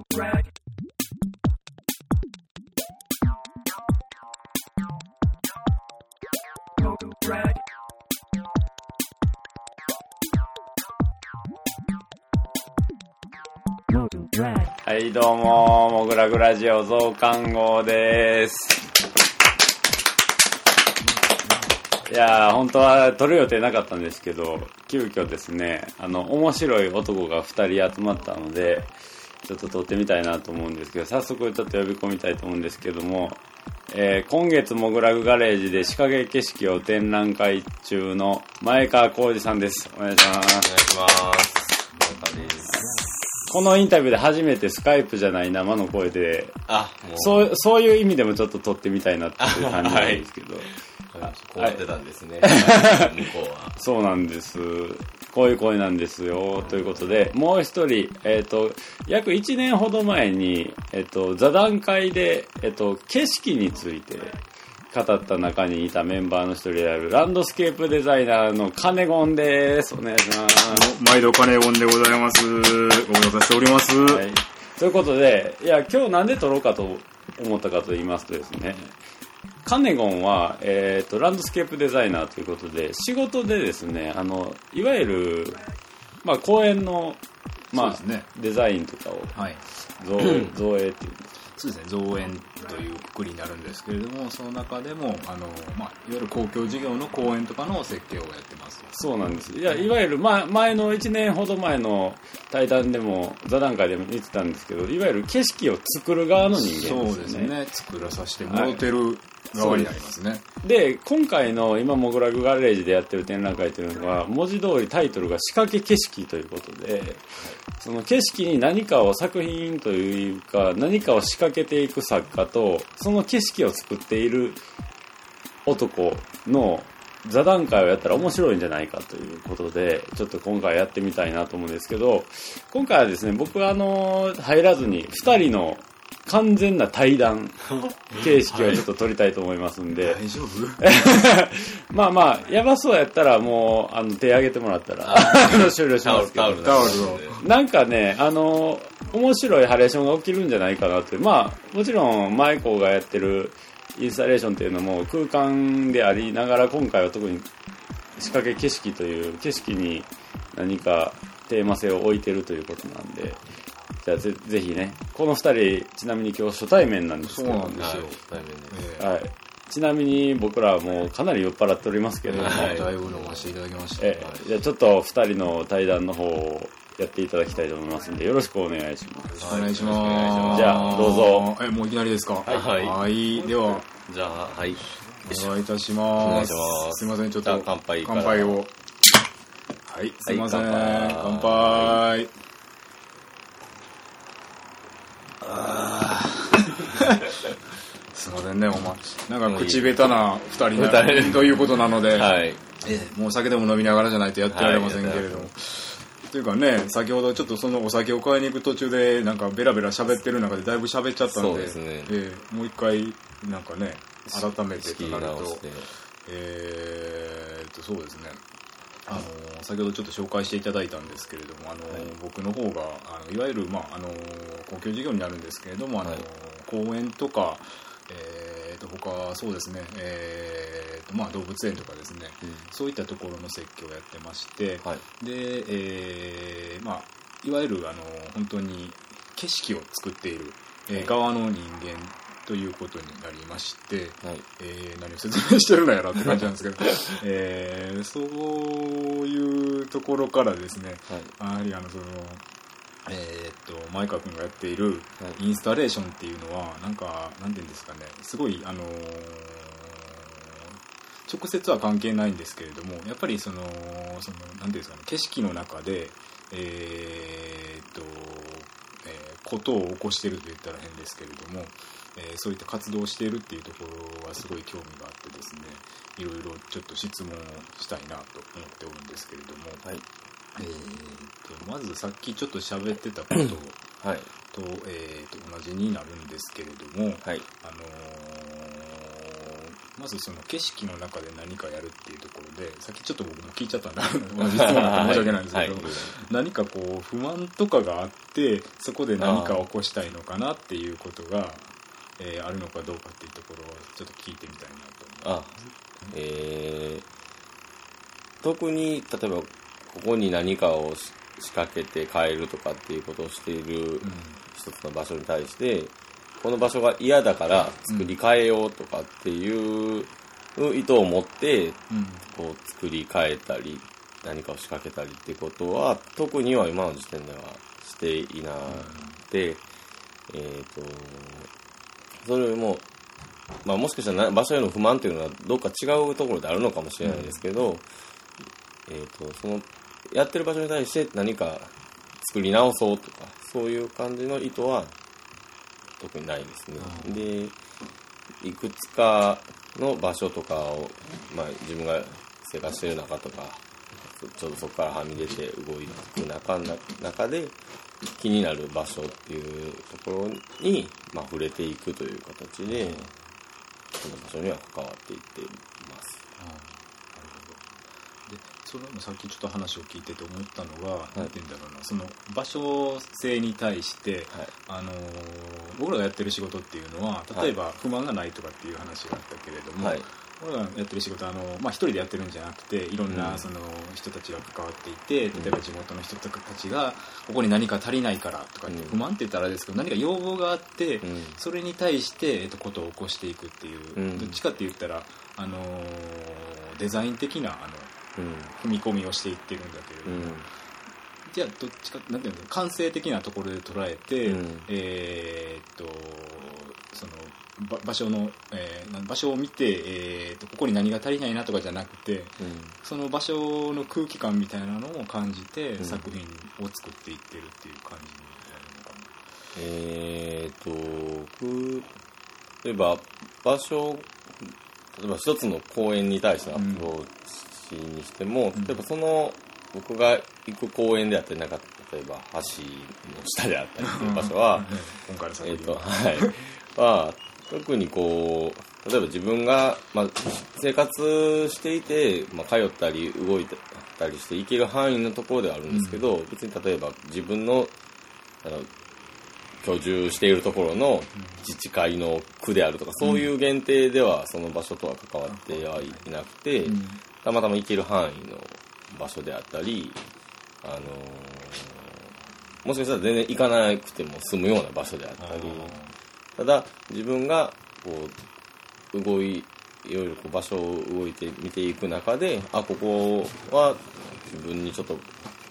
はいどうももぐらぐラジオ増刊号です。いやー本当は撮る予定なかったんですけど急遽ですね面白い男が2人集まったのでちょっと撮ってみたいなと思うんですけど早速ちょっと呼び込みたいと思うんですけども、今月もぐらぐガレージで仕掛け景色を展覧会中の前川浩二さんです。お願いします。 お願いします。前川です。 このインタビューで初めてスカイプじゃない生の声でもうそういう意味でもちょっと撮ってみたいなっていう感じなんですけどこうやってたんですね、向こうは。 そうなんです。こういう声なんですよということでもう一人、約1年ほど前に、座談会で、景色について語った中にいたメンバーの一人であるランドスケープデザイナーのカネゴンです。お願いします。 毎度カネゴンでございます。ご無沙汰しております、 はい、ということでいや今日なんで撮ろうかと思ったかと言いますとですねカネゴンは、ランドスケープデザイナーということで仕事でですねいわゆる、公園の、 ね、 デザインとかを、 はい、 造営っていうんですか。 そうですね、造園というくくりになるんですけれどもその中でもいわゆる公共事業の公園とかの設計をやってます。 そうなんです。いわゆる、前の1年ほど前の対談でも座談会でも言ってたんですけどいわゆる景色を作る側の人間ですね。 そうですね、作らさせてもらってる側になりますね。 で今回の今もぐらぐガレージでやってる展覧会というのは文字通りタイトルが仕掛け景色ということでその景色に何かを作品というか何かを仕掛けていく作家とその景色を作っている男の座談会をやったら面白いんじゃないかということでちょっと今回やってみたいなと思うんですけど今回はですね僕は入らずに2人の完全な対談形式をちょっと取りたいと思いますんで、 大丈夫やばそうやったらもう手挙げてもらったら終了しますけどタオルをなんかね面白いハレーションが起きるんじゃないかなというもちろんマイコがやってるインスタレーションっていうのも空間でありながら今回は特に仕掛け景色という景色に何かテーマ性を置いてるということなんでじゃあ ぜひねこの2人ちなみに今日初対面なんですけどそうなんですよ、 対面です、 はい、ちなみに僕らはもうかなり酔っ払っておりますけど、 だいぶ飲ませていただきました、 じゃあちょっと2人の対談の方をやっていただきたいと思いますのでよろしくお願いします。 お願いします。 じゃあどうぞ。 もういきなりですか。はい、ではじゃあはいお願いいたします。すいませんちょっと乾杯をはいすいません、乾杯。すいませんねなんか口下手な2人ということなので、もう酒でも飲みながらじゃないとやってられませんけれども、というかね先ほどちょっとそのお酒を買いに行く途中でなんかベラベラ喋ってる中でだいぶ喋っちゃったので、 そうですね、 もう一回なんかね改めてとなるとそうですね先ほどちょっと紹介していただいたんですけれども僕の方がいわゆる公共事業になるんですけれども公園とか他そうですね動物園とかですね、そういったところの設計をやってまして、でいわゆる本当に景色を作っている、側の人間ということになりまして、何を説明してるのやらって感じなんですけど、そういうところからですね、やはり前川君がやっているインスタレーションっていうのはなんていうんですかねすごい直接は関係ないんですけれどもやっぱりなんていうんですかね景色の中でことを起こしていると言ったら変ですけれども、そういった活動をしているっていうところはすごい興味があってですねいろいろちょっと質問をしたいなと思っておるんですけれども、まずさっきちょっと喋ってたことと、同じになるんですけれども、 まずその景色の中で何かやるっていうところで、さっきちょっと僕も聞いちゃったんで同じ質問なんで申し訳ないんですけど、 はい、 何かこう不満とかがあってそこで何かを起こしたいのかなっていうことが、あるのかどうかっていうところをちょっと聞いてみたいなと思います。 特に例えばここに何かを仕掛けて変えるとかっていうことをしている一つの場所に対して、この場所が嫌だから作り変えようとかっていう意図を持ってこう作り変えたり何かを仕掛けたりっていうことは特には今の時点ではしていなくて、それももしかしたら場所への不満というのはどっか違うところであるのかもしれないですけど、そのやってる場所に対して何か作り直そうとかそういう感じの意図は特にないですね。で、いくつかの場所とかを、自分が生活している中とかちょっとそこからはみ出て動いていく中で気になる場所っていうところに、触れていくという形でその場所には関わっていっています。 でそれもさっきちょっと話を聞いてて思ったのが、なんて言うんだろうな、その場所性に対して、僕らがやってる仕事っていうのは例えば不満がないとかっていう話があったけれども、僕らがやってる仕事は一人でやってるんじゃなくていろんなその人たちが関わっていて、例えば地元の人たちがここに何か足りないからとかって不満って言ったらあれですけど何か要望があって、それに対してことを起こしていくっていう、どっちかって言ったらデザイン的な踏み込みをしていってるんだけれども、じゃあどっちかなんていうの感性的なところで捉えて、その場所の、場所を見て、ここに何が足りないなとかじゃなくて、その場所の空気感みたいなのを感じて、作品を作っていってるっていう感じになるのかな。 例えば場所、例えば一つの公園に対してのアプローチにしても、例えばその僕が行く公園であったり例えば橋の下であったりという場所は今回の作品は特にこう例えば自分が、生活していて、通ったり動いたりして行ける範囲のところではあるんですけど、別に例えば自分の居住しているところの自治会の区であるとか、そういう限定ではその場所とは関わってはいなくて、たまたま行ける範囲の場所であったり、もしかしたら全然行かなくても済むような場所であったり、ただ自分がこういろいろこう場所を動いて見ていく中で、ここは自分にちょっと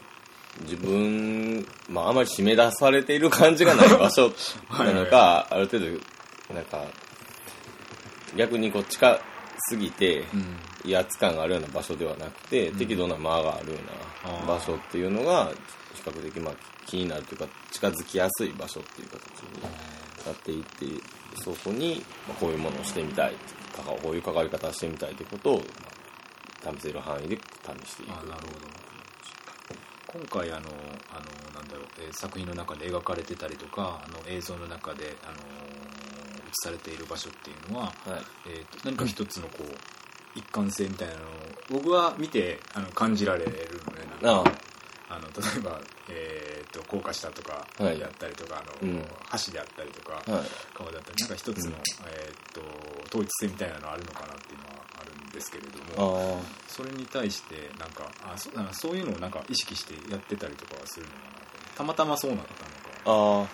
あまり締め出されている感じがない場所なのかある程度なんか逆にこう近すぎて威圧感があるような場所ではなくて、適度な間があるような場所っていうのが比較的気になるというか近づきやすい場所っていう形になっていって、そこにこういうものをしてみたい、こういう関わり方をしてみたいということを試せる範囲で試していく。 なるほど。今回作品の中で描かれてたりとか映像の中で映されている場所っていうのは、何か一つのこう一貫性みたいなのを僕は見て感じられるのね。例えば、高架下とかであったりとか、橋であったりとか、川であったり、なんか一つの、統一性みたいなのあるのかなっていうのはあるんですけれども、それに対してなんかそういうのをなんか意識してやってたりとかはするのかな。たまたまそうなったのか。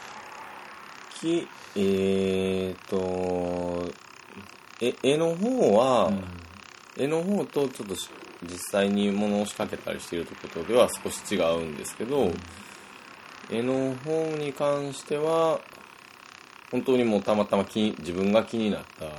絵の方は、絵の方とちょっと実際に物を仕掛けたりしているということでは少し違うんですけど、絵の方に関しては本当にもうたまたま自分が気にな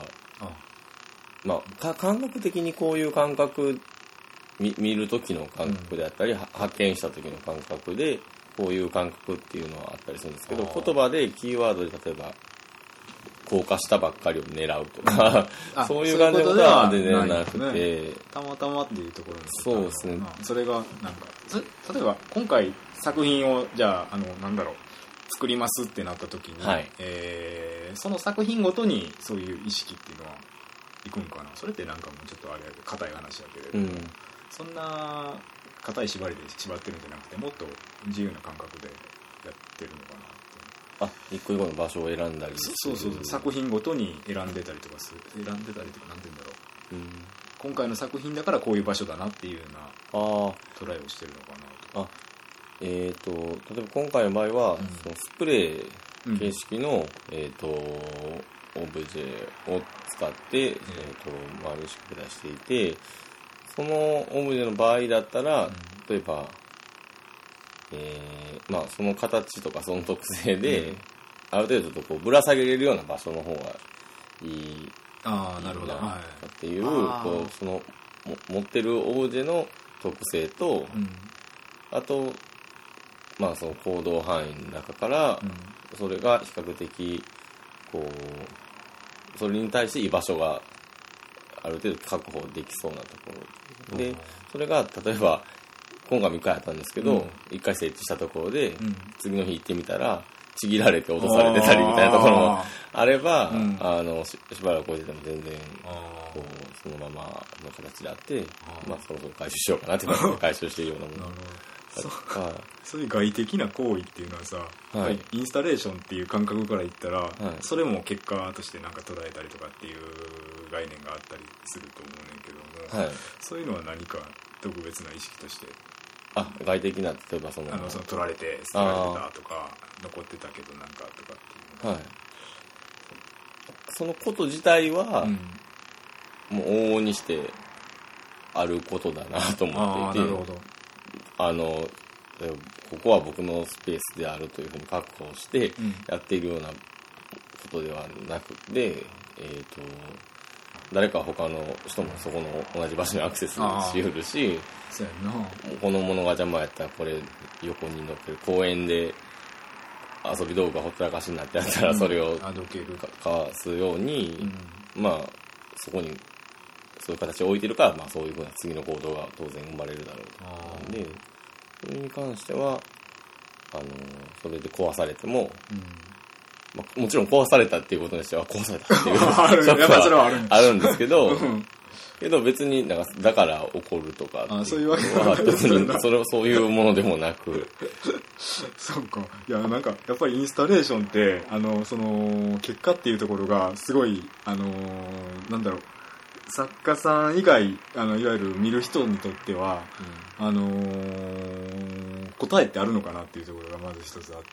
った感覚的にこういう感覚見る時の感覚であったり発見した時の感覚でこういう感覚っていうのはあったりするんですけど、言葉でキーワードで例えば高架下ばっかりを狙うとかそういう感じのことは全然なくて、 たまたまっていうところにそうですね。 それがなんか例えば今回作品をじゃあ作りますってなった時に、その作品ごとにそういう意識っていうのはいくんかな。それってなんかもうちょっとあれ硬い話だけれども、そんな硬い縛りで縛ってるんじゃなくて、もっと自由な感覚でやってるのかなって。 一個一個の場所を選んだりそう作品ごとに選んでたりとかなんて言うんだろう、今回の作品だからこういう場所だなっていうようなトライをしてるのかなと。 例えば今回の場合は、そのスプレー形式の、オブジェを使って、周りに仕掛け出していて、そのオブジェの場合だったら、例えば、その形とかその特性で、ある程度とこうぶら下げれるような場所の方がいいなるほどっていう、こうその持ってるオブジェの特性と、あとその行動範囲の中から、それが比較的こうそれに対して居場所がある程度確保できそうなところで、それが例えば今回も1回あったんですけど、1回設置したところで、次の日行ってみたらちぎられて落とされてたりみたいなところもあれば、しばらく置いてても全然こうそのままの形であって、そろそろ回収しようかなって回収しているようなものそういう外的な行為っていうのはさ、インスタレーションっていう感覚から言ったら、それも結果としてなんか捉えたりとかっていう概念があったりすると思うねんけども、そういうのは何か特別な意識として外的な、例えばその取られて捨てられてたとか残ってたけどなんかとかっていうのそのこと自体は、もう往々にしてあることだなと思っていて、 なるほど。 ここは僕のスペースであるというふうに確保してやっているようなことではなくて、誰か他の人もそこの同じ場所にアクセスしうるし、 そうやな、 このものが邪魔やったらこれ横に乗ってる公園で遊び道具がほったらかしになってあったらそれをかわすように、そこにそういう形を置いてるから、そういうふうな次の行動が当然生まれるだろうと思うので、それに関してはそれで壊されても、もちろん壊されたっていうことにしては壊されたっていうショックはあるんですけど、けど別にだから怒るとかそういうわけは別にそういうものでもなくそうか。いや、なんかやっぱりインスタレーションってその結果っていうところがすごいなんだろう、作家さん以外いわゆる見る人にとっては、答えってあるのかなっていうところがまず一つあって、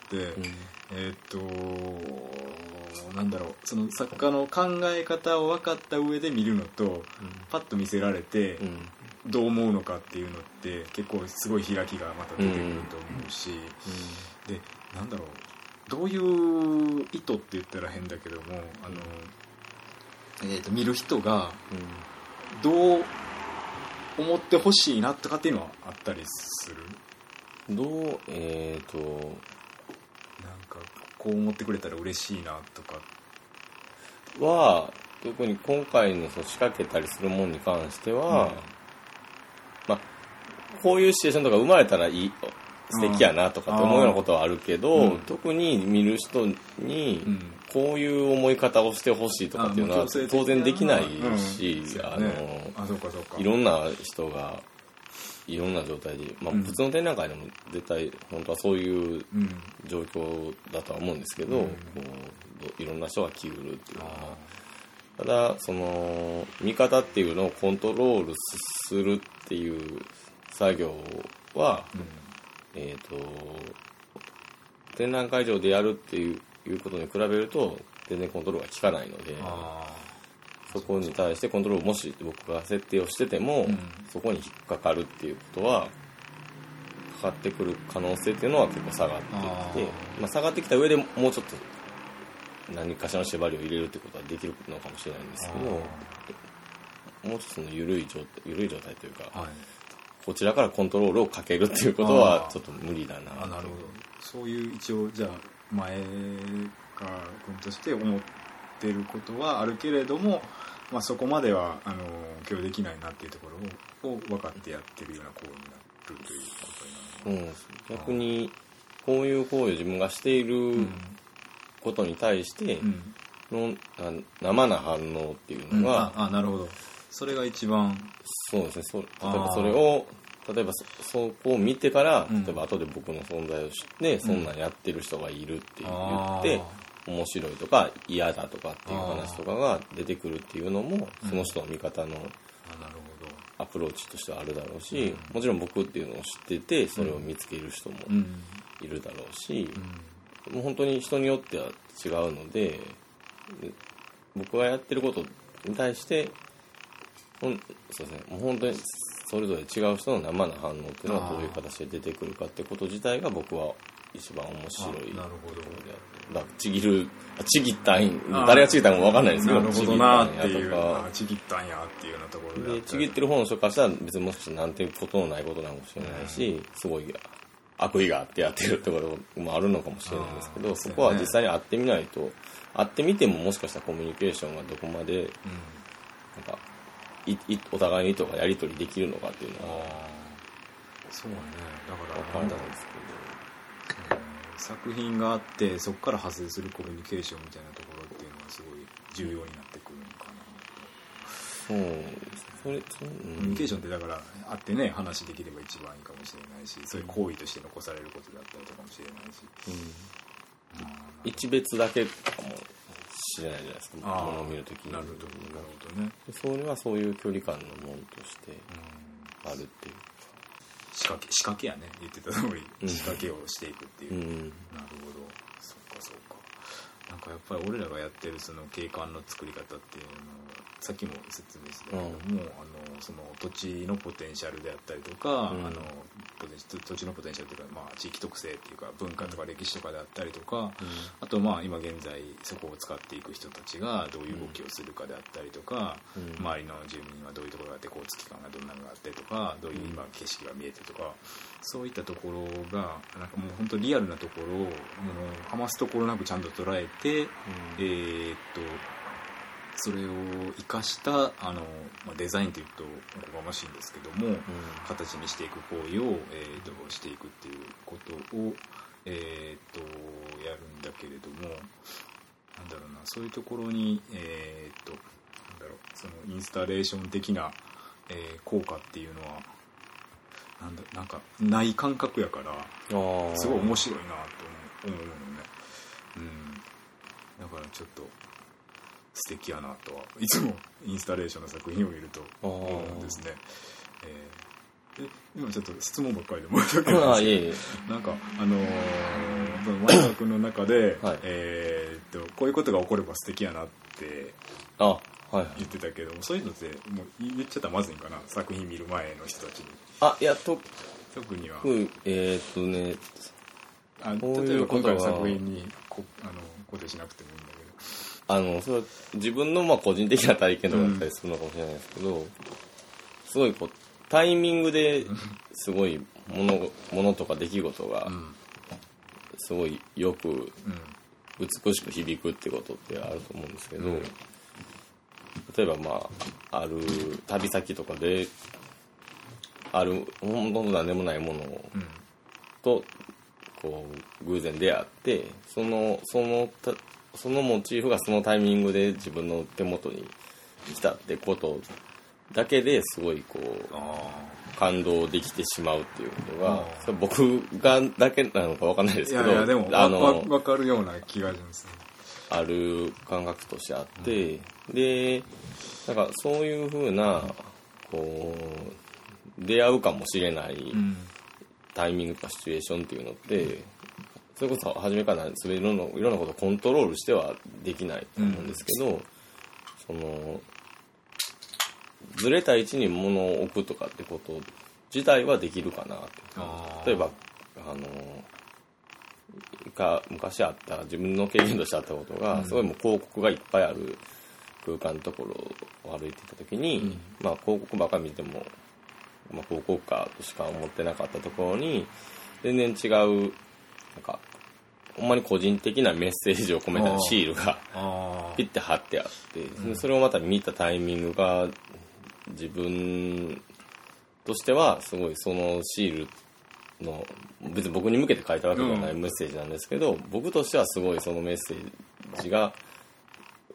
なんだろう、その作家の考え方を分かった上で見るのと、パッと見せられて、どう思うのかっていうのって結構すごい開きがまた出てくると思うし、で、なんだろう、どういう意図って言ったら変だけども、見る人がどう思ってほしいなとかっていうのはあったりする？ なんかこう思ってくれたら嬉しいなとかは、特に今回の仕掛けたりするものに関しては、こういうシチュエーションとか生まれたら素敵やなとかって思うようなことはあるけど、特に見る人にこういう思い方をしてほしいとかっていうのは当然できないし、いろんな人がいろんな状態で、普通の展覧会でも絶対本当はそういう状況だとは思うんですけど、いろんな人が来うるっていうのは、ただその見方っていうのをコントロールするっていう作業は、展覧会場でやるっていうことに比べると全然コントロールが効かないので、そこに対してコントロールをもし僕が設定をしてても、そこに引っかかるっていうことはかかってくる可能性っていうのは結構下がってきて、下がってきた上でもうちょっと何かしらの縛りを入れるってことはできるのかもしれないんですけど、もうちょっとその緩い状態というか、こちらからコントロールをかけるっていうことはちょっと無理だな。 なるほど。そういう一応じゃあ前川君として思ってることはあるけれども、そこまでは許容できないなっていうところを分かってやってるような行為になるということになる。 逆にこういう行為を自分がしていることに対して、 の生な反応っていうのが、 なるほど、それが一番。 そうですね。例えばそれをそこを見てから、例えば後で僕の存在を知って、そんなんやってる人がいるって言って面白いとか嫌だとかっていう話とかが出てくるっていうのも、その人の見方のアプローチとしてはあるだろうし、もちろん僕っていうのを知っててそれを見つける人もいるだろうし、もう本当に人によっては違うので、僕がやってることに対してそうですね、もう本当にそれぞれ違う人の生な反応っていうのはどういう形で出てくるかってこと自体が僕は一番面白いところであって、だからちぎったん、誰がちぎったかも分かんないですけど、 なるほどなっていう、ちぎったんやっていうようなところでちぎってる方の人からしたら別にもしかしたらなんていうことのないことなのかもしれないし、すごい悪意があってやってるってこともあるのかもしれないんですけど、そこは実際に会ってみないと、会ってみてももしかしたらコミュニケーションがどこまでなんかお互いにとかやり取りできるのかっていうのはそうね、だから分かんないですけど、作品があってそこから派生するコミュニケーションみたいなところっていうのはすごい重要になってくるのかな。 そうです。 コミュニケーションってだから会ってね話できれば一番いいかもしれないし、そういう行為として残されることだったりとかもしれないし、 一別だけとかもしれないじゃないですか、ものを見るときに。 なるほどね。 それはそういう距離感のものとしてあるっていう仕掛けやね、言ってた通り仕掛けをしていくっていう、なるほど、そっか。なんかやっぱり俺らがやってるその景観の作り方っていうのはさっきも説明したけども、その土地のポテンシャルであったりとか、土地のポテンシャルというか、地域特性っていうか文化とか歴史とかであったりとか、あと今現在そこを使っていく人たちがどういう動きをするかであったりとか、周りの住民はどういうところがあって交通機関がどんなのがあってとか、どういう今景色が見えてとか、そういったところがなんかもう本当リアルなところを余すところなくちゃんと捉えて、それを生かしたデザインというとおこがましいんですけども、形にしていく行為を、していくっていうことを、やるんだけれども、なんだろうな、そういうところに、そのインスタレーション的な、効果っていうのはなんかない感覚やから、すごい面白いなと思うのね。だからちょっと素敵やなとはいつもインスタレーションの作品を見ると思うんですね。今ちょっと質問ばっかりで申し訳ないですけど、なんか前田君の中で、こういうことが起これば素敵やなって言ってたけども、そういうのってもう言っちゃったらまずいんかな、作品見る前の人たちに。 いや特には例えば今回の作品に固定しなくてもいいんだけど、 それは自分の個人的な体験とかだったりするのかもしれないですけど、すごいタイミングですごいものとか出来事がすごいよく美しく響くってことってあると思うんですけど、例えばある旅先とかである本当何でもないものとこう偶然出会って、そのモチーフがそのタイミングで自分の手元に来たってことだけですごい感動できてしまうっていうことが、それ僕がだけなのか分かんないですけど、 いやでも分かるような気がしますね。 ある感覚としてあって、でなんかそういう風な出会うかもしれないタイミングとかシチュエーションっていうのって、それこそ初めからいろんなことをコントロールしてはできないと思うんですけど、そのずれた位置に物を置くとかってこと自体はできるかなって。例えば昔あった自分の経験としてあったことが、すごいもう広告がいっぱいある空間のところを歩いていた時に、広告ばっかり見ても、広告かとしか思ってなかったところに全然違うなんかほんまに個人的なメッセージを込めたシールがピッて貼ってあって、それをまた見たタイミングが自分としてはすごいそのシールの別に僕に向けて書いたわけではないメッセージなんですけど、僕としてはすごいそのメッセージが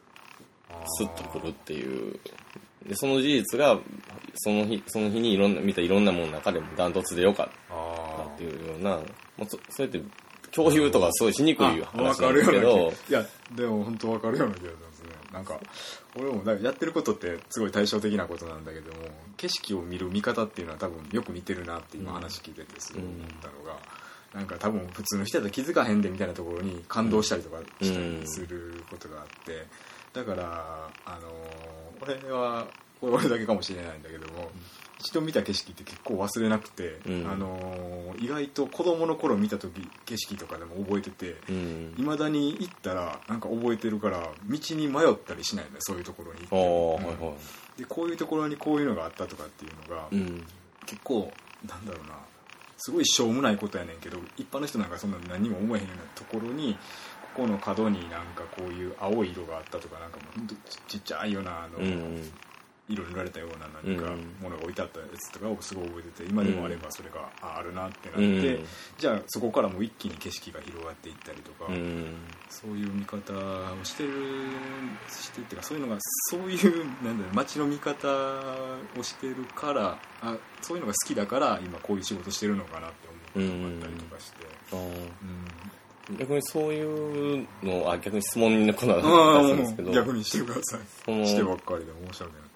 スッとくるっていうでその事実がその日に見たいろんなものの中でもダントツで良かったっていうような、まあ、そうやって共有とかすごいしにくい話なんですけど、 いやでも本当分かるような気がしますね。なんか俺もやってることってすごい対照的なことなんだけども、景色を見る見方っていうのは多分よく似てるなって今話聞いててすごい思ったのが、なんか多分普通の人だと気づかへんでみたいなところに感動したりとかしたりすることがあって、だから俺はこれ俺だけかもしれないんだけども、一度見た景色って結構忘れなくて、意外と子供の頃見た時景色とかでも覚えてて、未だに行ったらなんか覚えてるから道に迷ったりしないんだよ、そういうところに行って、でこういうところにこういうのがあったとかっていうのが、結構なんだろうな、すごいしょうもないことやねんけど、一般の人なんかそんな何も思えへんようなところに、ここの角になんかこういう青い色があったとか、なんかもうほんとちっちゃいような色塗られたような何かものが置いてあったやつとかをすごい覚えてて、今でもあればそれがあるなってなって、じゃあそこからもう一気に景色が広がっていったりとか、そういう見方をしてっていうか、そういうのがそういうなんだろう、街の見方をしてるから、そういうのが好きだから今こういう仕事してるのかなって思うことがあったりとかして、 逆にそういうの逆に質問のコーナーだったんですけど、 逆にしてください。してばっかりで申し訳ない。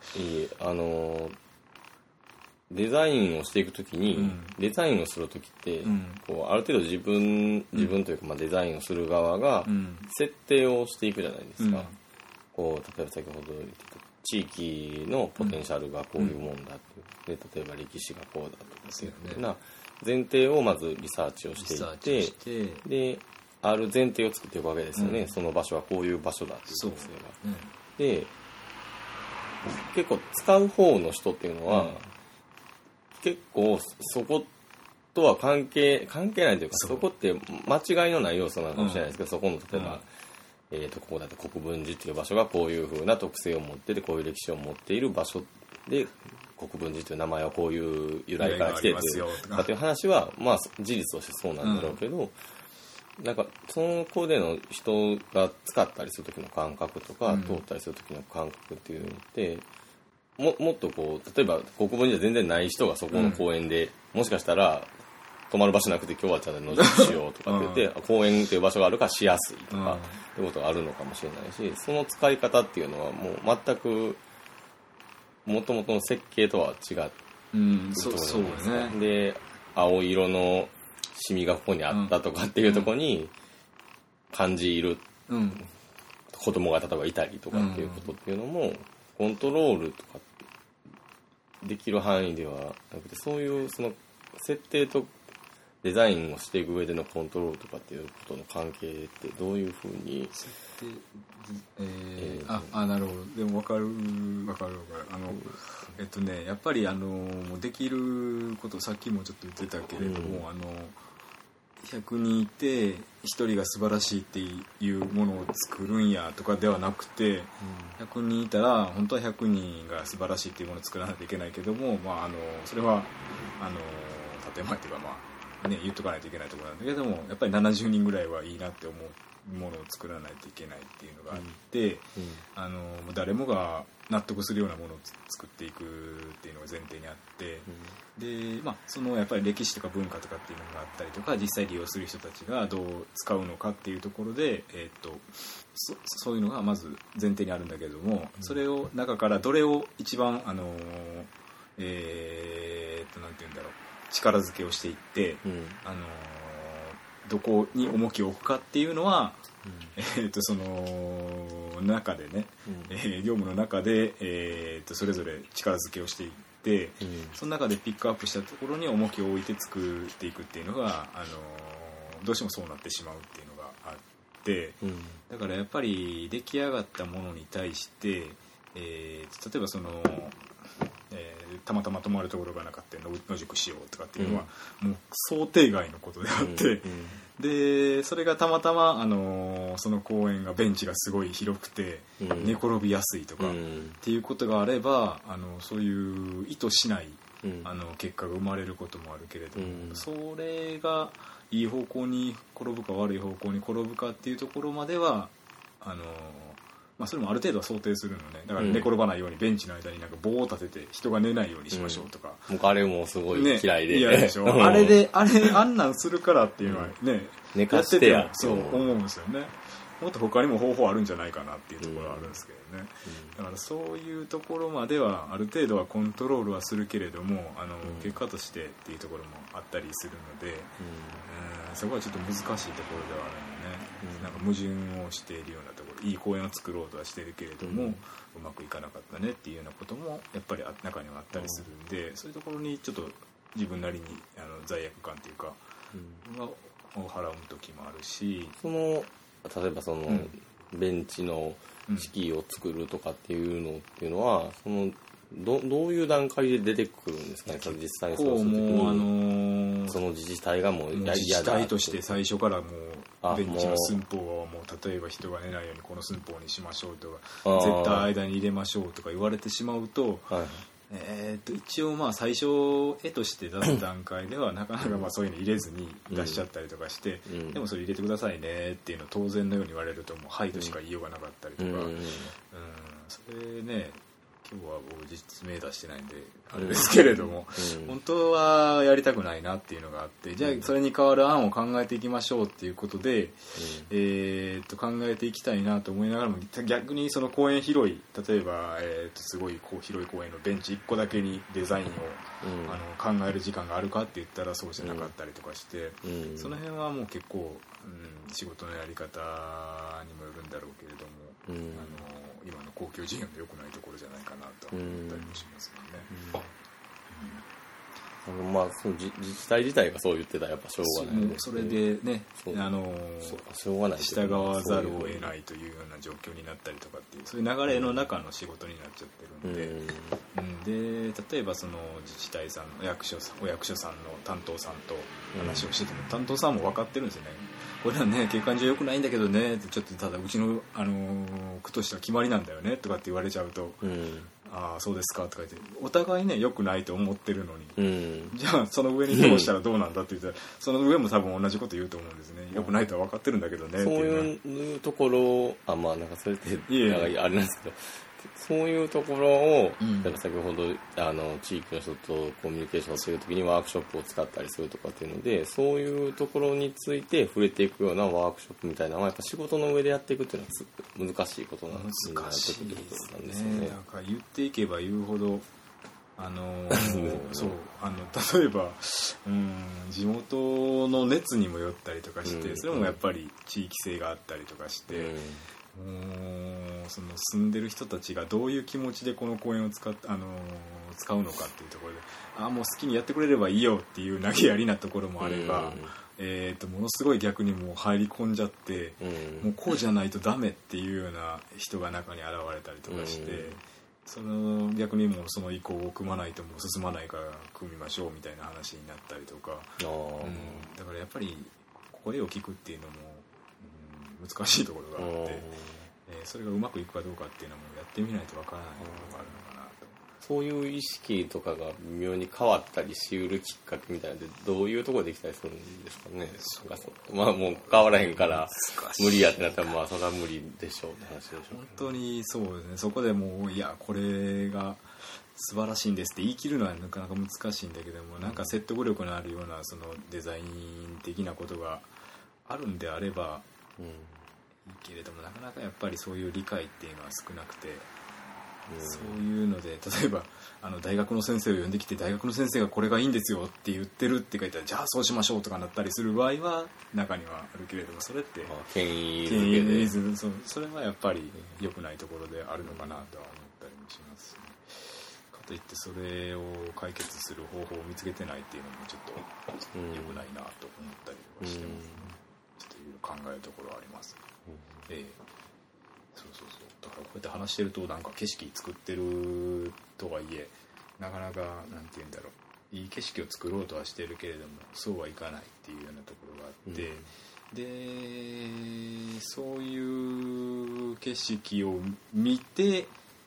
デザインをしていくときに、デザインをするときって、こうある程度自分というか、デザインをする側が設定をしていくじゃないですか。こう例えば先ほど言った地域のポテンシャルがこういうもんだっていう、で例えば歴史がこうだとかっていうふうな前提をまずリサーチをしていって、である前提を作っていくわけですよね、その場所はこういう場所だっていう特性が、で結構使う方の人っていうのは、結構そことは関係ないというか、そこって間違いのない要素なのかもしれないですけど、そこの例えば、ここだって国分寺っていう場所がこういう風な特性を持ってて、こういう歴史を持っている場所で、国分寺という名前はこういう由来から来てっていう話は、まあ事実としてそうなんだろうけど、なんかそこでの人が使ったりする時の感覚とか、通ったりする時の感覚っていうのってもっとこう、例えば国分寺じゃ全然ない人がそこの公園で、もしかしたら泊まる場所なくて今日はちゃんと野宿しようとかって言って、公園っていう場所があるからしやすいとか、ってことがあるのかもしれないし、その使い方っていうのはもう全く元々の設計とは違うと思うんですか。で青色のシミがここにあったとかっていうところに感じる子供が例えばいたりとかっていうことっていうのもコントロールとかできる範囲ではなくて、そういうその設定とデザインをしていく上でのコントロールとかっていうことの関係ってどういうふうに設定なるほど。でも分かるやっぱりできることさっきもちょっと言ってたけれども、100人いて1人が素晴らしいっていうものを作るんやとかではなくて、100人いたら本当は100人が素晴らしいっていうものを作らないといけないけども、それは建前というか言っとかないといけないところなんだけども、やっぱり70人ぐらいはいいなって思うものを作らないといけないっていうのがあって、誰もが納得するようなものを作っていくっていうのが前提にあって、でそのやっぱり歴史とか文化とかっていうのがあったりとか、実際利用する人たちがどう使うのかっていうところで、そういうのがまず前提にあるんだけれども、それを中からどれを一番なんていうんだろう、力づけをしていって、どこに重きを置くかっていうのは、その中でね、業務の中で、それぞれ力づけをしていって、その中でピックアップしたところに重きを置いて作っていくっていうのが、どうしてもそうなってしまうっていうのがあって、だからやっぱり出来上がったものに対して、例えばそのたまたま泊まるところがなかった野宿しようとかっていうのは、もう想定外のことであって、でそれがたまたま、その公園がベンチがすごい広くて、寝転びやすいとか、っていうことがあればそういう意図しない、結果が生まれることもあるけれども、それがいい方向に転ぶか悪い方向に転ぶかっていうところまではまあ、それもある程度は想定するのね。だから寝転ばないようにベンチの間になんか棒を立てて人が寝ないようにしましょうとか、 僕あれもすごい嫌いで、 嫌でしょあんなんするからっていうのはね、 寝かしてやっててもそう思うんですよね。もっと他にも方法あるんじゃないかなっていうところはあるんですけどね、だからそういうところまではある程度はコントロールはするけれども、結果としてっていうところもあったりするので、そこはちょっと難しいところではあるのでね、なんか矛盾をしているようなところ、いい公園を作ろうとはしているけれども、うまくいかなかったねっていうようなこともやっぱり中にはあったりするんで、そういうところにちょっと自分なりに罪悪感というか、を払う時もあるし、 例えばその、ベンチの敷居を作るとかっていうのはどういう段階で出てくるんですかね。実際にそうする時にその自治体がもう自治体として最初からもうベンチの寸法はもう例えば人が寝ないようにこの寸法にしましょうとか絶対間に入れましょうとか言われてしまうと、一応まあ最初絵として出す段階ではなかなかまあそういうの入れずに出しちゃったりとかして、でもそれ入れてくださいねっていうのを当然のように言われるともうはいとしか言いようがなかったりとか、それね今日は僕実名出してないんであれですけれども、本当はやりたくないなっていうのがあって、じゃあそれに代わる案を考えていきましょうっていうことで、考えていきたいなと思いながらも、逆にその公園広い、例えば、すごい広い公園のベンチ1個だけにデザインを、考える時間があるかって言ったらそうじゃなかったりとかして、その辺はもう結構、仕事のやり方にもよるんだろうけれども、今の公共事業の良くないところじゃないかなと思ったりもしますよね。 まあ、その自治体自体がそう言ってたらやっぱしょうがないです、 それでね、 しょうがない従わざるを得ないというような状況になったりとかっていう、そういう流れの中の仕事になっちゃってるんで、で例えばその自治体さんのお役所さんの担当さんと話をしてても、担当さんも分かってるんですよね。これはね景観上良くないんだけどねって、ちょっとただうちの、区としては決まりなんだよねとかって言われちゃうと、ああそうですかとか言って、お互いね良くないと思ってるのに、じゃあその上にどうしたらどうなんだって言ったら、その上も多分同じこと言うと思うんですね。良くないとは分かってるんだけどねっていうところ、まあなんかそれってあれなんですけど、そういうところを、だから先ほど地域の人とコミュニケーションをするときにワークショップを使ったりするとかっていうので、そういうところについて触れていくようなワークショップみたいなのはやっぱ仕事の上でやっていくっていうのは難しいことなんです難しいですね。なんか言っていけば言うほどそう例えば、地元の熱にもよったりとかして、それもやっぱり地域性があったりとかして、その住んでる人たちがどういう気持ちでこの公園を使うのかっていうところで、もう好きにやってくれればいいよっていう投げやりなところもあれば、ものすごい逆にもう入り込んじゃって、もうこうじゃないとダメっていうような人が中に現れたりとかして、その逆にもうその意向を組まないともう進まないから組みましょうみたいな話になったりとか、だからやっぱり声を聞くっていうのも、難しいところがあって、それがうまくいくかどうかっていうのもやってみないとわからないところがあるのかなと。 そういう意識とかが微妙に変わったりしうるきっかけみたいなので、どういうところできたりするんですかね。まあもう変わらへんから無理やってなったら、まあそれは無理でしょうって話でしょう、 本当にそうですね。そこでもういやこれが素晴らしいんですって言い切るのはなかなか難しいんだけども、なんか説得力のあるようなそのデザイン的なことがあるんであればいいけれども、なかなかやっぱりそういう理解っていうのは少なくて、そういうので例えば大学の先生を呼んできて、大学の先生がこれがいいんですよって言ってるって書いたら、じゃあそうしましょうとかなったりする場合は中にはあるけれども、それって権威づけでそれはやっぱり良くないところであるのかなとは思ったりもしますし、かといってそれを解決する方法を見つけてないっていうのもちょっと良くないなと思ったりとかしてますね。ちょっといろいろ考えるところはあります。そうだからこうやって話してると、なんか景色作ってるとはいえなかなかなんて言うんだろう、いい景色を作ろうとはしてるけれどもそうはいかないっていうようなところがあって、でそういう景色を見て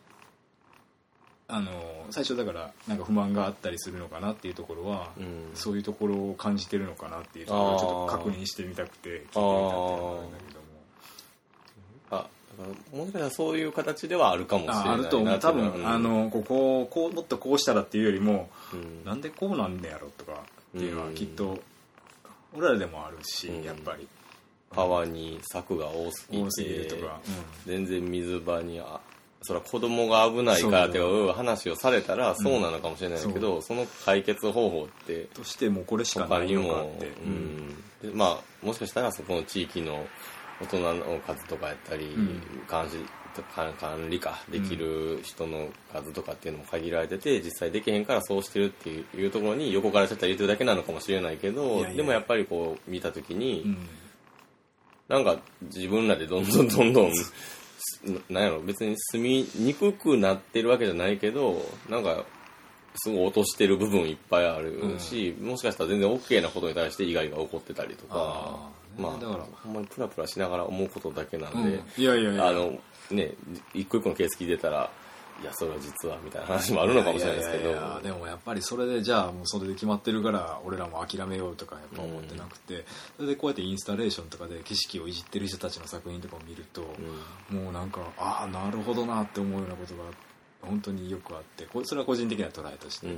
最初だからなんか不満があったりするのかなっていうところは、そういうところを感じてるのかなっていうところをちょっと確認してみたくて聞いてみたっていうのがあるんだけども、 もしかしたらそういう形ではあるかもしれないなあると思う。多分、 うんこうもっとこうしたらっていうよりも、 うんなんでこうなんねやろとかっていうのはきっと俺らでもあるし、やっぱり川に柵が多すぎて多すぎるとか、 全然水場にそれは子供が危ないからっていう話をされたらそうなのかもしれないけど、その解決方法ってとしてもこれしかない他にものかって、 でまあもしかしたらそこの地域の大人の数とかやったり、管理できる人の数とかっていうのも限られてて、実際できへんからそうしてるっていうところに横からちょっと言ってるだけなのかもしれないけど、 いやでもやっぱりこう見た時に、なんか自分らでどんどんなんやろ、別に住みにくくなってるわけじゃないけど、なんかすごい落としてる部分いっぱいあるし、もしかしたら全然 OK なことに対して意外が起こってたりとか、まあだからほんまにプラプラしながら思うことだけなんで、 いやね、一個一個のケース聞いてたら、いやそれは実はみたいな話もあるのかもしれないですけど、 でもやっぱりそれでじゃあもうそれで決まってるから俺らも諦めようとかやっぱ思ってなくて、それでこうやってインスタレーションとかで景色をいじってる人たちの作品とかを見ると、もうなんかなるほどなって思うようなことが本当によくあって、それは個人的な捉えとしてね。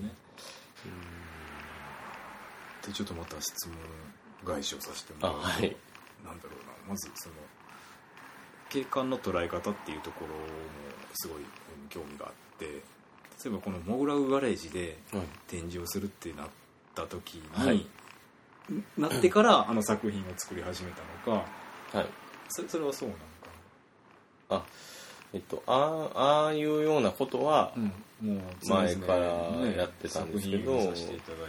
でちょっとまた質問返しをさせてもらうと、なんだろうな、まずその景観の捉え方っていうところもすごい興味があって、例えばこのモグラグガレージで展示をするってなった時に、なってから作品を作り始めたのか、それはそうなのかな。 ああいうようなことはもう前からやってたんですけど、 作品をさせていただい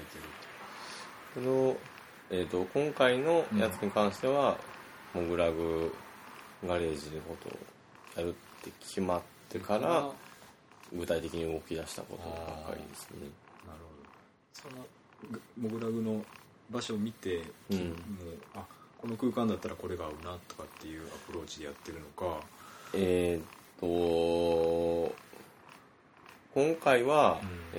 てる今回のやつに関しては、モグラグガレージのことをやるって決まってから具体的に動き出したことばっかりですね。 なるほど。そのモグラグの場所を見て、もうこの空間だったらこれが合うなとかっていうアプローチでやってるのか。 今回は、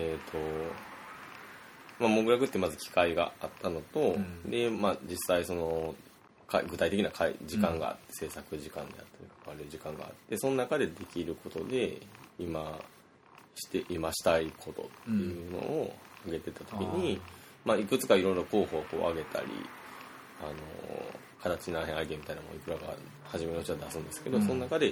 モグラグってまず機械があったのと、で実際その具体的な時間があって、制作時間であったり関わる時間があって、その中でできることで今したいことっていうのを挙げてた時に、いくつかいろいろ候補を挙げたり、形なへんアイデアみたいなのもいくらか初めのうちは出すんですけど、その中で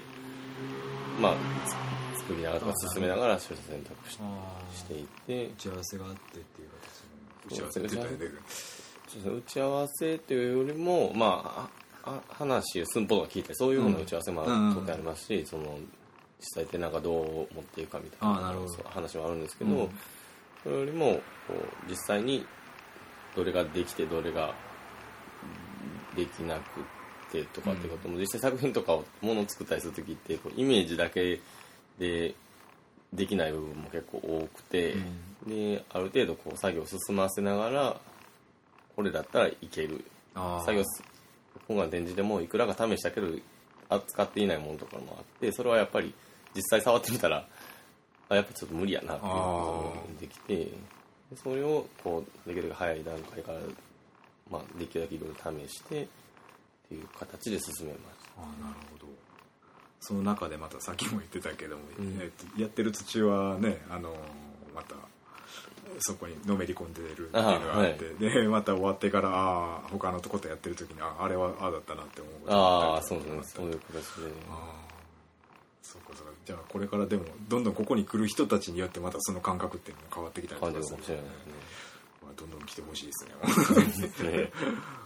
作りながらとか進めながら取捨選択していって、 打ち合わせがあってっていう形の打ち合わせというよりも、話を寸法とか聞いて、そういうような打ち合わせも当然ありますし、その実際ってなんかどう持っていくかみたいな話もあるんですけど、それよりもこう実際にどれができてどれができなくてとかってことも、実際作品とかをものを作ったりする時ってこうイメージだけでできない部分も結構多くて、である程度こう作業を進ませながらこれだったらいける作業、今回の展示でもいくらか試したけど扱っていないものとかもあって、それはやっぱり実際触ってみたらやっぱちょっと無理やなっていうのができて、それをこうできるだけ早い段階からできるだけいろいろ試してっていう形で進めました。 なるほど。その中でまたさっきも言ってたけども、やってる途中はね、またそこにのめり込んでるっていうのがあって、でまた終わってから他のことやってる時にあれはだったなって思うことがあったりとか。 そういう形で。 そうか。じゃあこれからでもどんどんここに来る人たちによってまたその感覚っていうのも変わってきたりとかするかもしれないですね。どんどん来てほしいですね。本当に思うね。なんか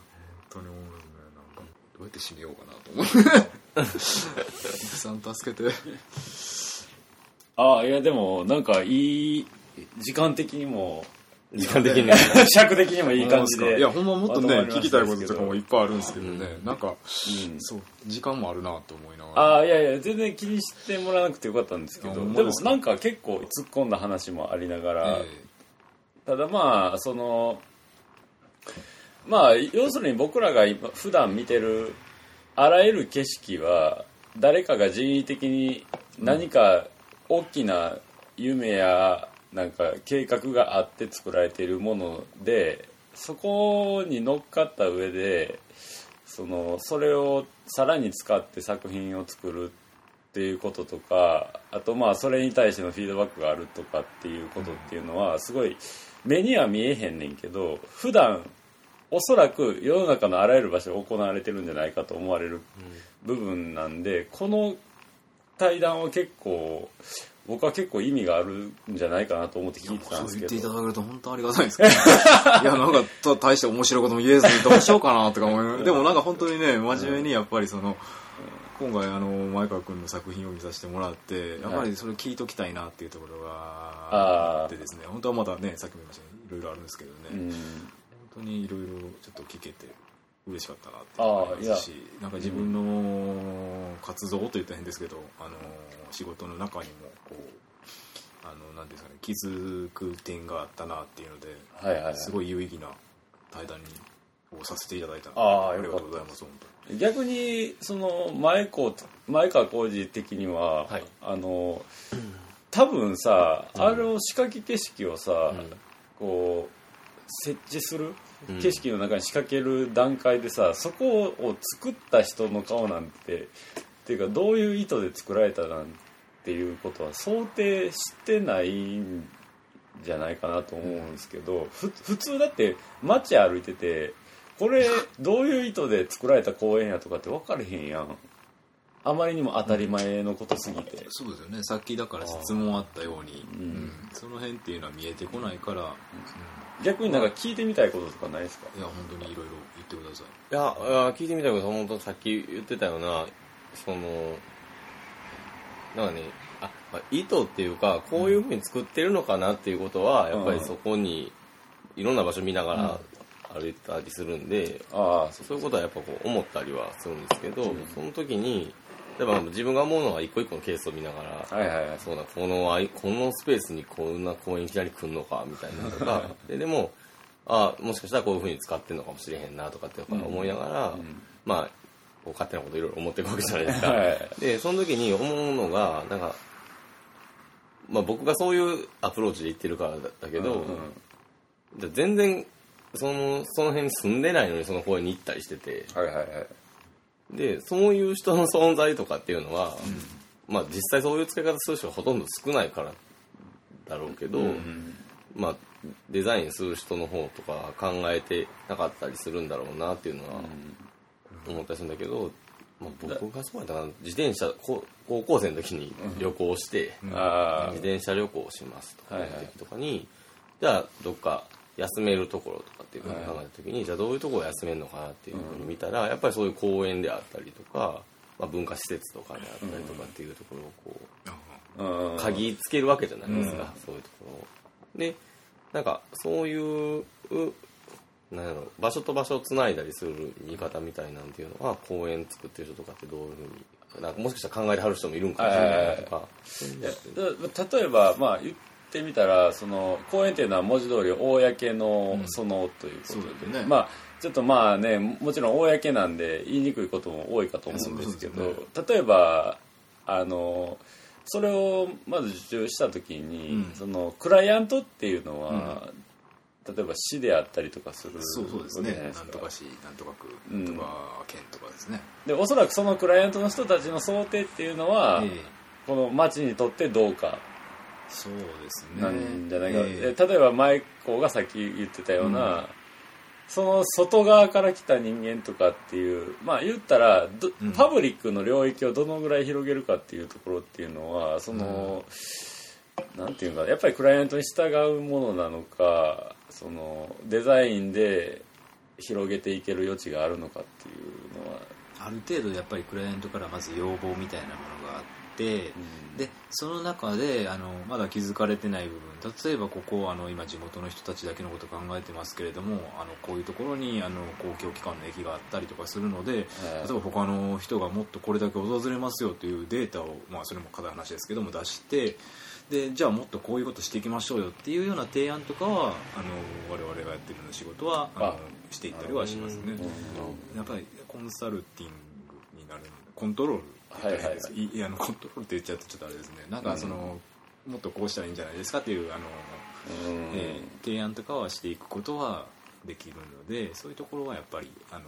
どうやって締めようかなと思って奥さん助けて。 いやでもなんかいい時間的にも尺的にもいい感じで、 いやほんまもっとね聞きたいこととかもいっぱいあるんですけどね、なんか、そう時間もあるなと思いながら。 いや全然気にしてもらわなくてよかったんですけど、でもなんか結構突っ込んだ話もありながら、ただその要するに僕らが今普段見てるあらゆる景色は誰かが人為的に何か大きな夢やなんか計画があって作られているもので、そこに乗っかった上でそれをさらに使って作品を作るっていうこととか、あとまあそれに対してのフィードバックがあるとかっていうことっていうのはすごい目には見えへんねんけど、普段おそらく世の中のあらゆる場所で行われてるんじゃないかと思われる部分なんで、この対談は結構僕は結構意味があるんじゃないかなと思って聞いてたんですけど。 そう言っていただけると本当ありがたいんですけど、いやなんか大して面白いことも言えずにどうしようかなとか思います。でもなんか本当にね、真面目にやっぱり今回前川君の作品を見させてもらってやっぱりそれ聞いときたいなっていうところがあってですね、本当はまだねさっきも言いましたけどいろいろあるんですけどね、本当にいろいろちょっと聞けて嬉しかったなって思いますし、なんか自分の活動と言ったら変ですけど、仕事の中にもこうなんですかね、気づく点があったなっていうので、 はいはいはい、 すごい有意義な対談をさせていただいたので、ありがとうございます。本当に逆に前川浩二的には、はい、多分さ、あれを仕掛け景色をさ、こう設置する景色の中に仕掛ける段階でさ、そこを作った人の顔なんてっていうかどういう意図で作られたなんていうことは想定してないんじゃないかなと思うんですけど、普通だって街歩いててこれどういう意図で作られた公園やとかって分かれへんやん。あまりにも当たり前のことすぎて、 そうですよね。さっきだから質問あったように、その辺っていうのは見えてこないから、 逆になんか聞いてみたいこととかないですか？ いや本当にいろいろ言ってください。 いや聞いてみたいことは本当さっき言ってたようななんかね、意図っていうかこういう風に作ってるのかなっていうことはやっぱりそこにいろんな場所見ながら歩いたりするんで、そういうことはやっぱこう思ったりはするんですけど、その時に例えば自分が思うのは一個一個のケースを見ながら、そうだこのスペースにこんな公園いきなり来るのかみたいなとかでももしかしたらこういう風に使ってるのかもしれへんなとかって思いながら、まあこう勝手なこといろいろ思っていくわけじゃないですか。でその時に思うのがなんか、僕がそういうアプローチで言ってるからだけど、じゃ全然その辺に住んでないのにその公園に行ったりしてて、でそういう人の存在とかっていうのは、実際そういう使い方する人がほとんど少ないからだろうけど、デザインする人の方とか考えてなかったりするんだろうなっていうのは思ったりするんだけど、僕がそうやったかな、自転車高校生の時に旅行して、自転車旅行をしますとかいう時とかに、じゃあどっか休めるところとかっていうのを考えた時に、じゃあどういうところを休めるのかなっていうのを見たら、やっぱりそういう公園であったりとか、文化施設とかであったりとかっていうところをこう鍵つけるわけじゃないですか、そういうところを。でなんかそういう場所と場所をつないだりする言い方みたいなんていうのは、公園作ってる人とかってどういうふうになんかもしかしたら考えてはる人もいるんかもしれないとか、 例えば言ってみたら、公園っていうのは文字通り公の園ということで、ちょっともちろん公なんで言いにくいことも多いかと思うんですけど、例えばそれをまず受注した時に、クライアントっていうのは、例えば市であったりとかするわけじゃないですか。 なんとか市、なんとか区、なんとか県とかですね。 でおそらくそのクライアントの人たちの想定っていうのは、この町にとってどうかそうですねなんじゃないか、例えば舞子がさっき言ってたような、その外側から来た人間とかっていう言ったらパブリックの領域をどのぐらい広げるかっていうところっていうのはなんていうか、やっぱりクライアントに従うものなのか、デザインで広げていける余地があるのかっていうのはある程度やっぱりクライアントからまず要望みたいなものがあって、でその中でまだ気づかれてない部分、例えばここ今地元の人たちだけのことを考えてますけれども、こういうところに公共機関の駅があったりとかするので、例えば他の人がもっとこれだけ訪れますよというデータを、それも課題話ですけども出して、でじゃあもっとこういうことしていきましょうよっていうような提案とかは我々がやってるような仕事はしていったりはしますね。やっぱりコンサルティングになるのでコントロールコントロールって言っちゃうとちょっとあれですね。なんかもっとこうしたらいいんじゃないですかっていう提案とかはしていくことはできるので、そういうところはやっぱり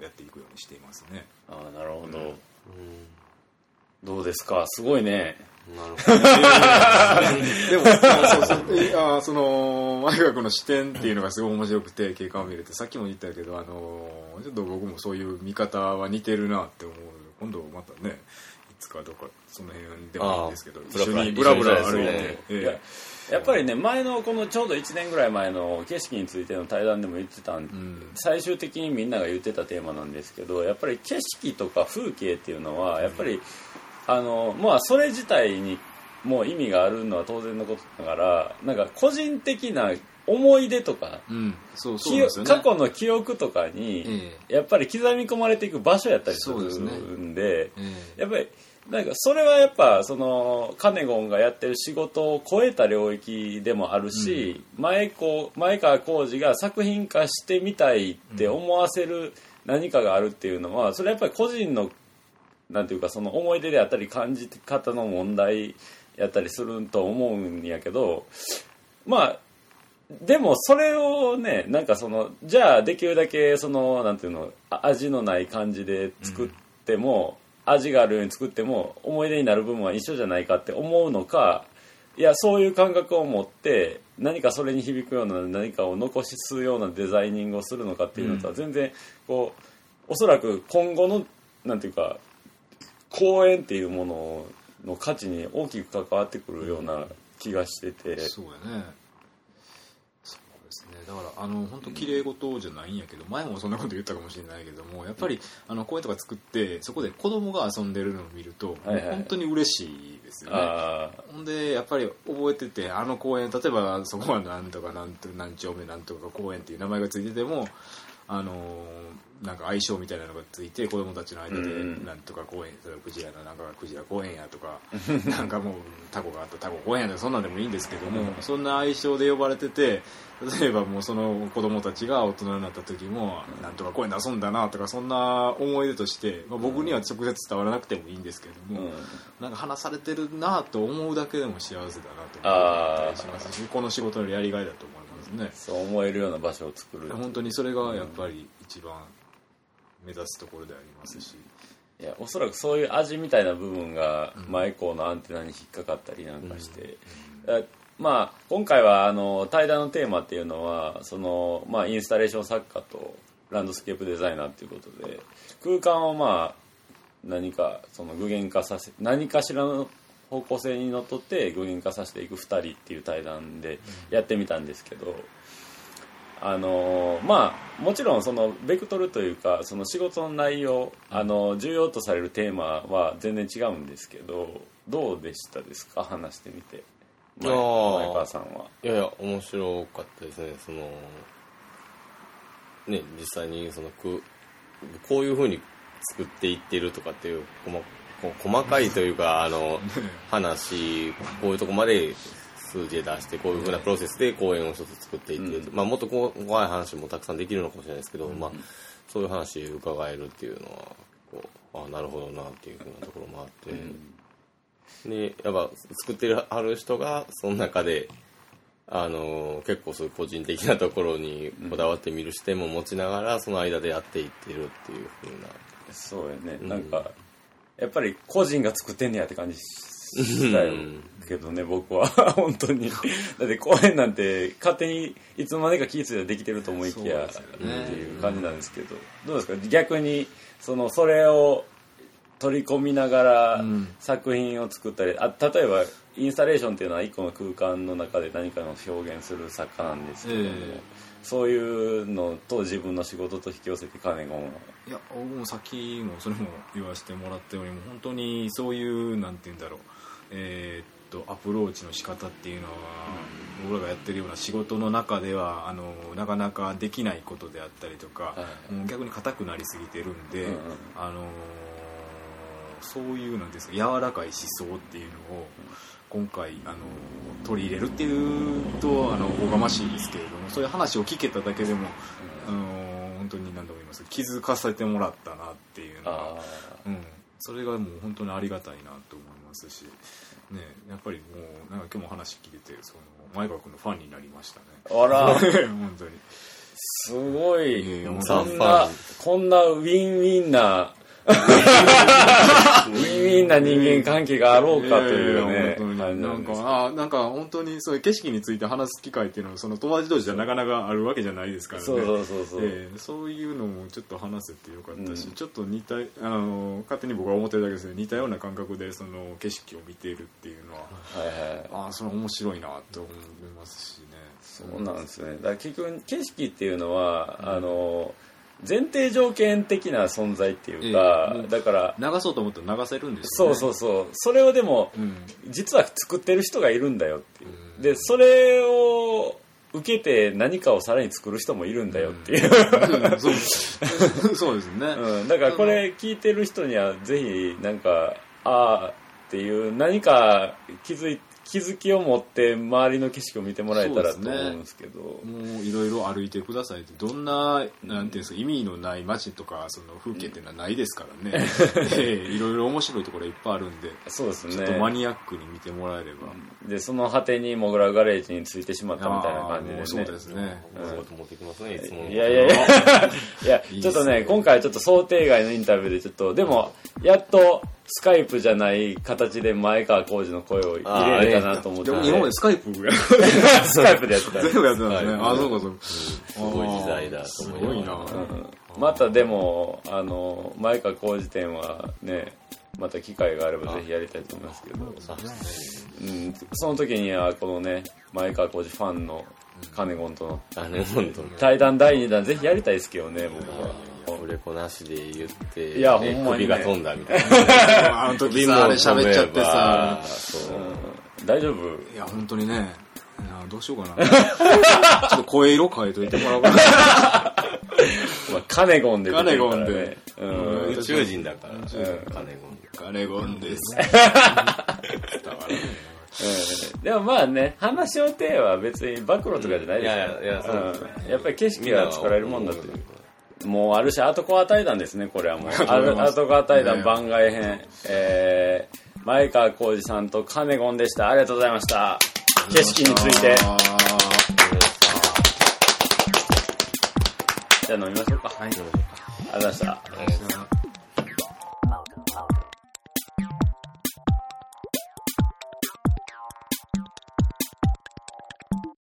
やっていくようにしていますね。 ああ、なるほど、どうですか、すごいね。 なるほど。 でもその前学の視点っていうのがすごい面白くて、経過を見るとさっきも言ったけど、ちょっと僕もそういう見方は似てるなって思う。今度またね、いつかどっかその辺でもいいんですけど、一緒にブラブラ歩いて、 やっぱりね、前のこのちょうど1年ぐらい前の景色についての対談でも言ってた最終的にみんなが言ってたテーマなんですけど、やっぱり景色とか風景っていうのはやっぱり、まあそれ自体にもう意味があるのは当然のことだから、なんか個人的な思い出とか、 そうですよね、 過去の記憶とかにやっぱり刻み込まれていく場所やったりするんで、やっぱりなんかそれはやっぱそのカネゴンがやってる仕事を超えた領域でもあるし、前川浩二が作品化してみたいって思わせる何かがあるっていうのは、それはやっぱり個人のなんていうか、その思い出であったり感じ方の問題やったりすると思うんやけど、まあでもそれをね、なんかそのじゃあできるだけそのなんていうの、味のない感じで作っても、味があるように作っても思い出になる部分は一緒じゃないかって思うのか、いやそういう感覚を持って何かそれに響くような何かを残すようなデザイニングをするのかっていうのとは全然こう、おそらく今後のなんていうか公演っていうものの価値に大きく関わってくるような気がしてて、 そうやね。そうですね。だから本当綺麗事じゃないんやけど、前もそんなこと言ったかもしれないけども、やっぱり公園とか作ってそこで子供が遊んでるのを見ると、本当に嬉しいですよね。ほんでやっぱり覚えてて、公園、例えばそこはなんとか何丁目なんとか公園っていう名前がついてても、なんか相性みたいなのがついて子供たちの間でなんとか公園、例えばクジラのなんかクジラ公園やとかなんかもうタコがあったタコ公園やとか、そんなんでもいいんですけども、そんな愛称で呼ばれてて、例えばもうその子供たちが大人になった時もなんとか公園で遊んだなとか、そんな思い出として、僕には直接伝わらなくてもいいんですけども、なんか話されてるなと思うだけでも幸せだなと思ったりしますし、この仕事のやりがいだと思いますね。 そう思えるような場所を作る、 本当にそれがやっぱり一番目指すところでありますし、 いやおそらくそういう味みたいな部分が前校のアンテナに引っかかったりなんかして、まあ今回は対談のテーマっていうのはその、まあ、インスタレーション作家とランドスケープデザイナーっていうことで、空間をまあ何かその具現化させ、何かしらの方向性にのっとって具現化させていく2人っていう対談でやってみたんですけど、まあもちろんそのベクトルというかその仕事の内容、重要とされるテーマは全然違うんですけど、どうでしたですか、話してみて。前川さんは。 いや面白かったですね。そのね、実際にそのこういう風に作っていってるとかっていう細かいというか話、こういうとこまで数字で出してこういう風なプロセスで公演を一つ作っていって、もっと怖い話もたくさんできるのかもしれないですけど、そういう話伺えるっていうのはなるほどなっていう風なところもあって、でやっぱ作ってはる人がその中で結構そういう個人的なところにこだわってみる視点も持ちながらその間でやっていってるっていう風な。 そうやね、なんかやっぱり個人が作ってんねやって感じしたよけどね、僕は本当に。だって公演なんて勝手にいつまでか気ぃついてできてると思いきやっていう感じなんですけど、どうですか逆にそれを取り込みながら作品を作ったり、例えばインスタレーションっていうのは一個の空間の中で何かの表現する作家なんですけども、そういうのと自分の仕事と引き寄せてカネゴンは。 いや僕もさっきもそれも言わせてもらったように、も本当にそういうなんて言うんだろう、アプローチの仕方っていうのは、僕らがやってるような仕事の中ではなかなかできないことであったりとか、もう逆に硬くなりすぎてるんで、そういうなんですか、柔らかい思想っていうのを今回取り入れるっていうとおがましいですけれども、そういう話を聞けただけでも本当に何度も言います気づかせてもらったなっていうのは、それがもう本当にありがたいなと思いますし、ね、やっぱりもうなんか今日も話聞いてて、その前川君のファンになりましたね。 あら本当にすごい、こんなウィンウィンなウィンウィンな人間関係があろうかというね、 なんか本当にそういう景色について話す機会っていうのはその友達同士じゃなかなかあるわけじゃないですからね。そういうのもちょっと話せてよかったし、ちょっと似た勝手に僕は思ってるだけですけど、似たような感覚でその景色を見ているっていうのは、それ面白いなと思いますしね。 そうなんですね。だから結局景色っていうのは前提条件的な存在っていうか、だから流そうと思ったら流せるんですよね。 そうそれをでも、実は作ってる人がいるんだよっていう、でそれを受けて何かをさらに作る人もいるんだよっていう、 そうですね、 だからこれ聞いてる人にはぜひなんかっていう何か気づきを持って周りの景色を見てもらえたらと思うんですけど、もういろいろ歩いてくださいって、どんななんていうんですか、意味のない街とかその風景っていうのはないですからね。いろいろ面白いところいっぱいあるんで、 そうですね、 ちょっとマニアックに見てもらえれば、 でその果てにモグラガレージについてしまったみたいな感じでね。 そうですね、 持ってきますね、いつも。 いやちょっとね、今回ちょっと想定外のインタビューでちょっとでもやっとスカイプじゃない形で前川浩二の声を入れれたなと思って。 今までスカイプやスカイプでやってた。 全部やってたんですね。そうかそうか。 すごい時代だと思います。 すごいな。 またでも前川浩二展はね、また機会があればぜひやりたいと思いますけど、その時にはこのね前川浩二ファンのカネゴンとの対談第2弾ぜひやりたいですけどね、僕は。 オレコなしで言って、 いやほんまにね、 首が飛んだみたいな。 あの時さ、あれ喋っちゃってさ、 大丈夫？ いや本当にね、どうしようかな。ちょっと声色変えといてもらおうかな。 カネゴンで、 カネゴンで、 宇宙人だから、 カネゴンです。 でもまあね、話の手は別に暴露とかじゃないですから、やっぱり景色は作られるもんだという。もうある種後コア対談ですね、これはもう。後コア対談番外編。前川浩二さんとカネゴンでした。ありがとうございました。景色について。じゃあ飲みましょうか。はい、飲みましょうか。ありがとうございました。